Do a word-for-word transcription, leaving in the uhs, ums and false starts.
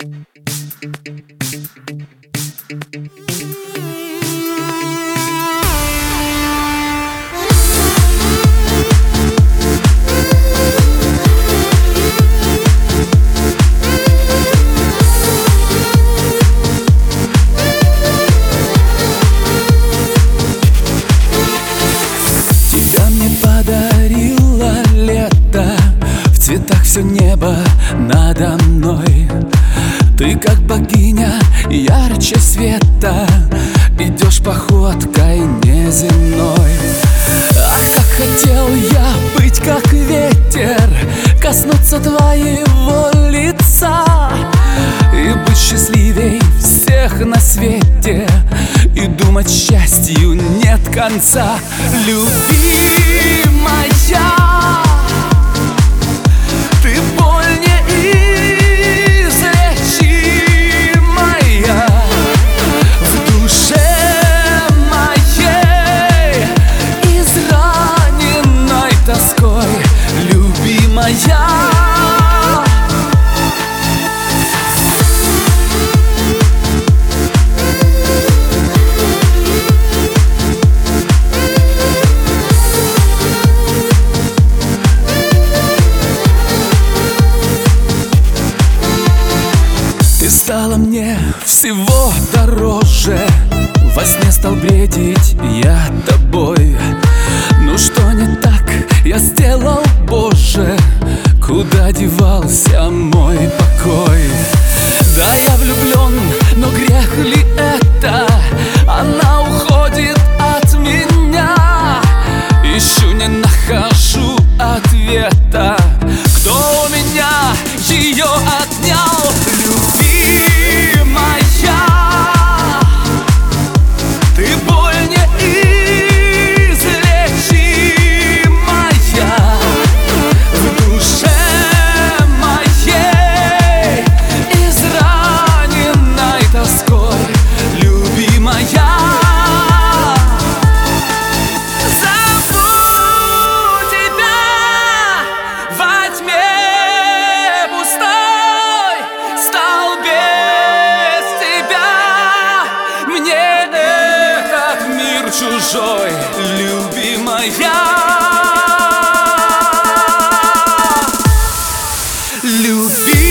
Подарила лето, в цветах все небо надо мной. Ты как богиня, ярче света, идешь походкой неземной. Ах, как хотел я быть как ветер, коснуться твоего лица и быть счастливей всех на свете, и думать, счастью нет конца. Любимая, ты боль неизлечимая в душе моей, израненной тоской, любимая. Стала мне всего дороже, во сне стал бредить я тобой. Ну что не так я сделал, Боже, куда девался мой покой? Да, я влюблен, но грех ли это? Она уходит от меня, ищу, не нахожу ответа. Кто у меня ее отнял? Любимая, ты боль неизлечимая в душе моей, израненной тоской, любимая. Зову тебя во тьме пустой, стал без тебя мне этот мир чужой, любимая. Люби